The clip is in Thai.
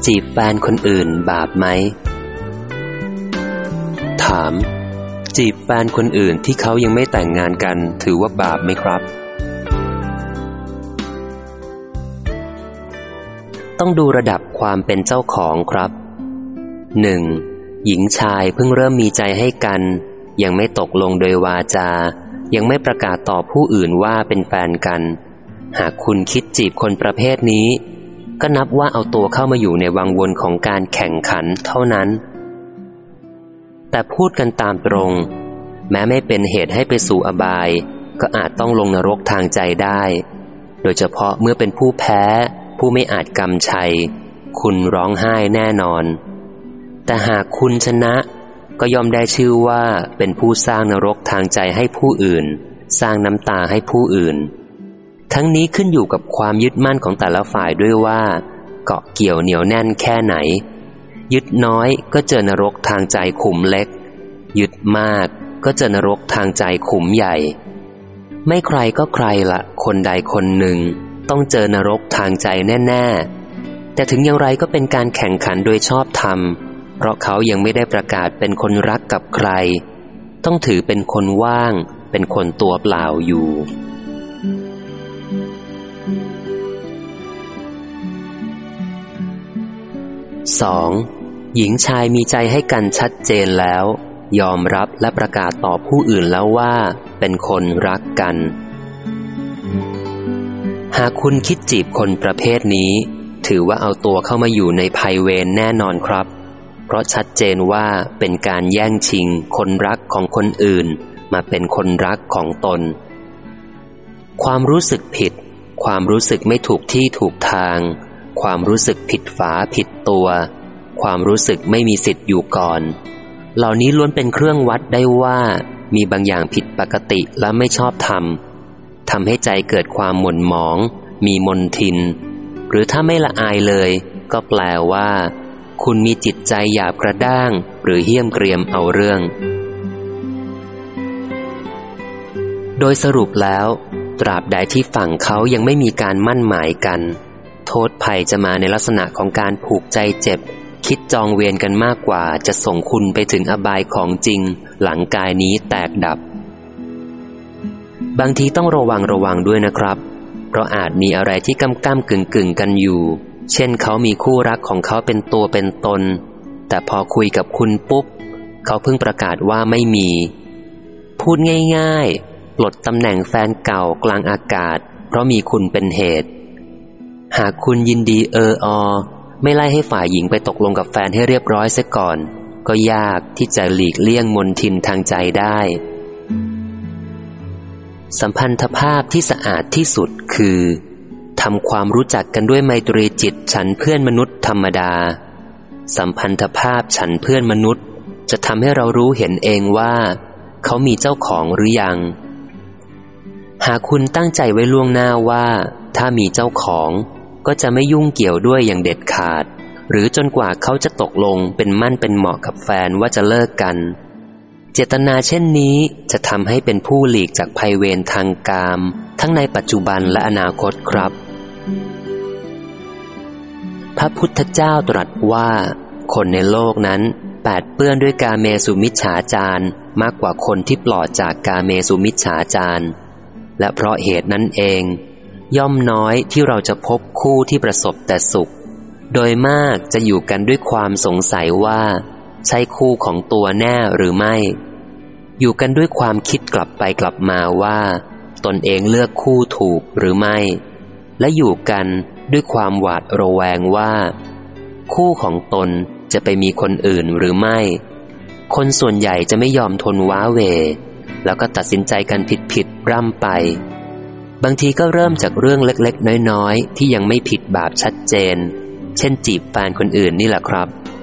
จีบแฟนคนอื่นบาปไหมถามจีบแฟนคนอื่นที่เขายังไม่แต่งงานกันถือว่าบาปไหมครับต้องดูระดับความเป็นเจ้าของครับ 1. หญิงชายเพิ่งเริ่มมีใจให้กันยังไม่ตกลงโดยวาจายังไม่ประกาศต่อผู้อื่นว่าเป็นแฟนกันหากคุณคิดจีบคนประเภทนี้ก็นับว่าเอาตัวเข้ามาอยู่ในวังวนของการแข่งขันเท่านั้นแต่พูดกันตามตรงแม้ไม่เป็นเหตุให้ไปสู่อบายก็อาจต้องลงนรกทางใจได้โดยเฉพาะเมื่อเป็นผู้แพ้ผู้ไม่อาจกำชัยคุณร้องไห้แน่นอนแต่หากคุณชนะก็ย่อมได้ชื่อว่าเป็นผู้สร้างนรกทางใจให้ผู้อื่นสร้างน้ำตาให้ผู้อื่นทั้งนี้ขึ้นอยู่กับความยึดมั่นของแต่ละฝ่ายด้วยว่าเกาะเกี่ยวเหนียวแน่นแค่ไหนยึดน้อยก็เจอนรกทางใจขุมเล็กยึดมากก็เจอนรกทางใจขุมใหญ่ไม่ใครก็ใครละคนใดคนหนึ่งต้องเจอนรกทางใจแน่ๆแต่ถึงอย่างไรก็เป็นการแข่งขันโดยชอบธรรมเพราะเขายังไม่ได้ประกาศเป็นคนรักกับใครต้องถือเป็นคนว่างเป็นคนตัวเปล่าอยู่ 2. หญิงชายมีใจให้กันชัดเจนแล้วยอมรับและประกาศต่อผู้อื่นแล้วว่าเป็นคนรักกันหากคุณคิดจีบคนประเภทนี้ถือว่าเอาตัวเข้ามาอยู่ในภัยเวรแน่นอนครับเพราะชัดเจนว่าเป็นการแย่งชิงคนรักของคนอื่นมาเป็นคนรักของตนความรู้สึกผิดความรู้สึกไม่ถูกที่ถูกทางความรู้สึกผิดฝาผิดตัวความรู้สึกไม่มีสิทธิ์อยู่ก่อนเหล่านี้ล้วนเป็นเครื่องวัดได้ว่ามีบางอย่างผิดปกติและไม่ชอบธรรมทำให้ใจเกิดความหม่นหมองมีมนทินหรือถ้าไม่ละอายเลยก็แปลว่าคุณมีจิตใจหยาบกระด้างหรือเหี้ยมเกรียมเอาเรื่องโดยสรุปแล้วตราบใดที่ฝั่งเขายังไม่มีการมั่นหมายกันโทษภัยจะมาในลักษณะของการผูกใจเจ็บคิดจองเวรกันมากกว่าจะส่งคุณไปถึงอบายของจริงหลังกายนี้แตกดับบางทีต้องระวังด้วยนะครับเพราะอาจมีอะไรที่ก้ำกึ่งกันอยู่เช่นเขามีคู่รักของเขาเป็นตัวเป็นตนแต่พอคุยกับคุณปุ๊บเขาเพิ่งประกาศว่าไม่มีพูดง่ายๆปลดตำแหน่งแฟนเก่ากลางอากาศเพราะมีคุณเป็นเหตุหากคุณยินดีไม่ไล่ให้ฝ่ายหญิงไปตกลงกับแฟนให้เรียบร้อยเสียก่อนก็ยากที่จะหลีกเลี่ยงมลทินทางใจได้สัมพันธภาพที่สะอาดที่สุดคือทำความรู้จักกันด้วยไมตรีจิตฉันเพื่อนมนุษย์ธรรมดาสัมพันธภาพฉันเพื่อนมนุษย์จะทำให้เรารู้เห็นเองว่าเขามีเจ้าของหรือยังหากคุณตั้งใจไว้ล่วงหน้าว่าถ้ามีเจ้าของก็จะไม่ยุ่งเกี่ยวด้วยอย่างเด็ดขาดหรือจนกว่าเขาจะตกลงเป็นมั่นเป็นเหมาะกับแฟนว่าจะเลิกกันเจตนาเช่นนี้จะทำให้เป็นผู้หลีกจากภัยเวรทางกามทั้งในปัจจุบันและอนาคตครับพระพุทธเจ้าตรัสว่าคนในโลกนั้นแปดเปื้อนด้วยกาเมสุมิจฉาจารมากกว่าคนที่ปลอดจากกาเมสุมิจฉาจารและเพราะเหตุนั้นเองย่อมน้อยที่เราจะพบคู่ที่ประสบแต่สุขโดยมากจะอยู่กันด้วยความสงสัยว่าใช่คู่ของตัวแน่หรือไม่อยู่กันด้วยความคิดกลับไปกลับมาว่าตนเองเลือกคู่ถูกหรือไม่และอยู่กันด้วยความหวาดระแวงว่าคู่ของตนจะไปมีคนอื่นหรือไม่คนส่วนใหญ่จะไม่ยอมทนว้าเหวแล้วก็ตัดสินใจกันผิดร่ำไปบางทีก็เริ่มจากเรื่องเล็กๆน้อยๆที่ยังไม่ผิดบาปชัดเจนเช่นจีบแฟนคนอื่นนี่แหละครับ